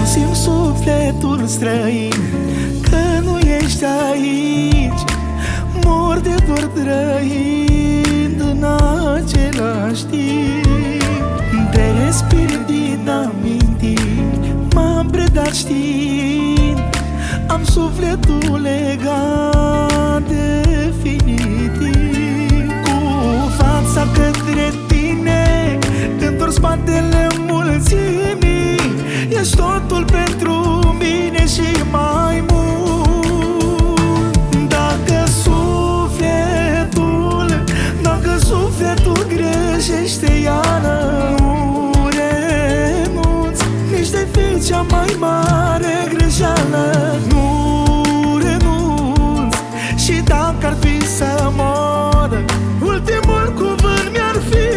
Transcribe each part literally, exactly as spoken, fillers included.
simt sufletul străin că nu ești aici. Mor de dor trăind în același timp. Te respir din amintiri, m-am predat știind, am sufletul legat definitiv. Cu fața către tine, întorc spatele mulțimii, ești totul pentru mine și mai mult. Dacă sufletul, dacă sufletul greșește, iară nu renunț, nici de fi cea mai mare greșeală. Nu renunț, și dacă ar fi să mor, ultimul cuvânt mi-ar fi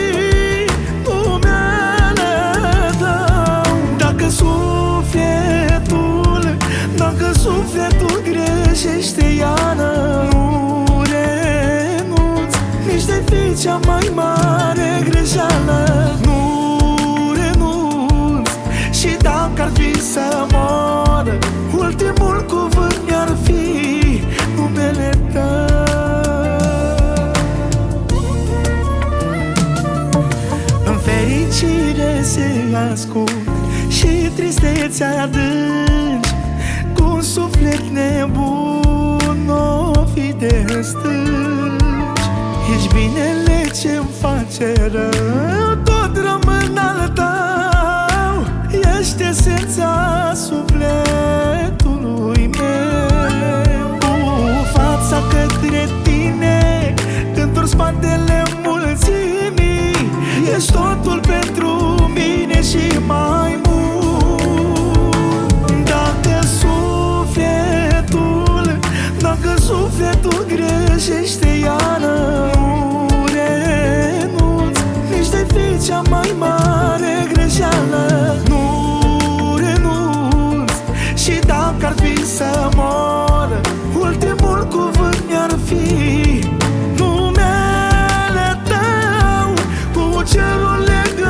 numele tău. Dacă sufletul, dacă sufletul greșește, iară nu renunț, nici de fi cea mai mare greșeală. Nu renunț, și dacă ar fi să mor, ultimul cuvânt mi-ar fi numele tău. În fericire se ascund și tristețea adânci, cu un suflet nebun o fi de stânci. Ești binele ce-mi face rău, tot rămân al tău. Ești esența sufletului meu. Cu fața către tine, întorc spatele mulțimii, ești totul pentru mine și mai mult. Dacă sufletul, dacă sufletul greșește, iară nu renunț, nici de fi cea mai mare greșeală. Nu renunț, și dacă ar fi să mor, ultimul cuvânt mi-ar fi numele tău. Cu cerul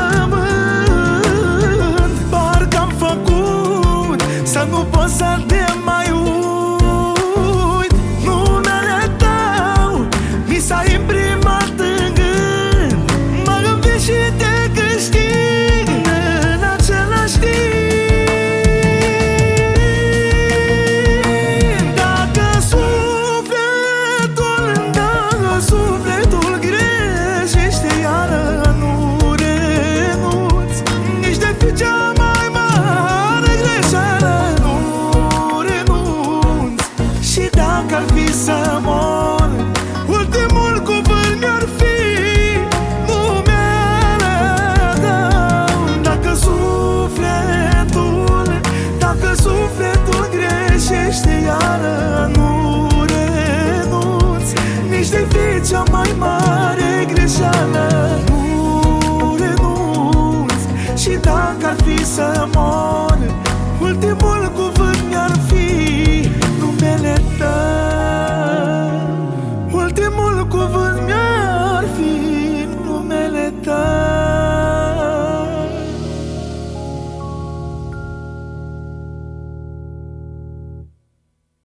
legământ, parcă-am făcut să nu pot să te mai uit. Numele tău mi s-a imprimat în gând, mă gândesc și te câștig în același timp. Dacă sufletul, dacă sufletul greșește, iară nu renunț, nici de fi cea mai mare greșeală. Nu renunț, și dacă ar fi să mor, ultimul cuvânt mi-ar fi numele tău. Dacă sufletul, dacă sufletul greșește, iară nu renunț, nici de fi cea mai mare greșeală. Nu renunț, și dacă ar fi să mor,